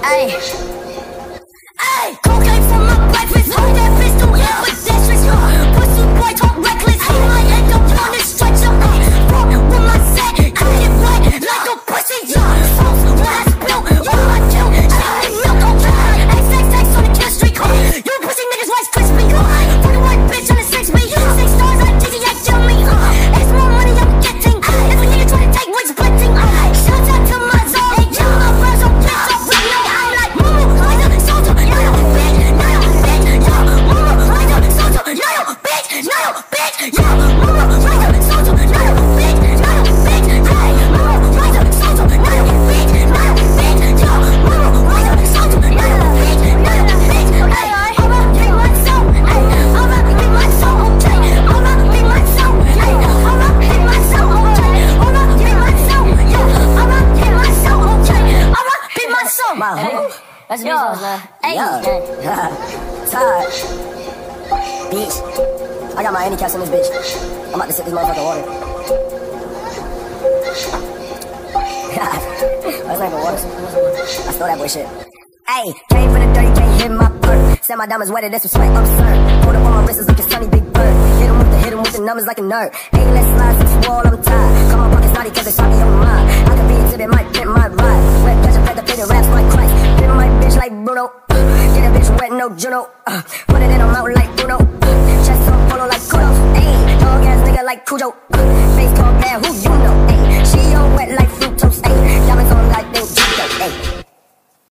Ay, ay, cocaine for my breakfast. Hold that pistol, yeah, with disrespect. Pussy boy talk reckless. He might end up on this stretcher. Fuck with my set, cook it right like a pussy. Sauce when I spill, all I do, shit milk. Okay, XXX on the kill streak. You pussy niggas Rice Krispie. For the white bitch on the 6B. 6 stars like Dizzy, yeah, kill me. It's more money I'm getting. If a nigga try to take, we're splitting. Shout out to my zone. Yeah, my bros on bitch up with me. I'm like, Moo, like a soldier. No, yo, bitch, no, yo, bitch. Yo, Moo, like a soldier. No, yo, bitch, no, yo, bitch. Yo, Moo, like a soldier. No, yo, bitch, no, yo, bitch. Hey, Moo, like a soldier. No, yo, bitch, no, yo, bitch. Yo, Moo, like a soldier. No, yo, bitch, no, yo, bitch. Hey, I'ma be my soul. Hey, I'ma be my soul. Okay, I'ma be my soul. Hey, I'ma be my soul. Okay, I'ma be my soul. Yeah, I'ma be my soul. Okay, I'ma be my soul. That's me, man. Hey, Tired. Bitch. I got my handicaps in this bitch. I'm about to sip this motherfucking water. That's not even water. I stole that boy shit. Ayy, came for the dirty, can't hit my perk. Said my diamonds wetter, that's some sweat absurd. Pulled up on my wrist, it's looking sunny, big bird. Hit him with the numbers like a nerd. Ayy, let's slide since wall, I'm tired. Call my pockets naughty cause they saw me on mine. I could be a tip, it might pimp my ride. Wet catch a pet, the painted raps like Christ. Pimp my bitch like Bruno. Get a bitch wet, no Juno. Put it in her mouth like Bruno. Chest on polo like kudos. Ayy, dog ass nigga like Cujo. Face called bad, who you know? Ayy, she on wet like fructose.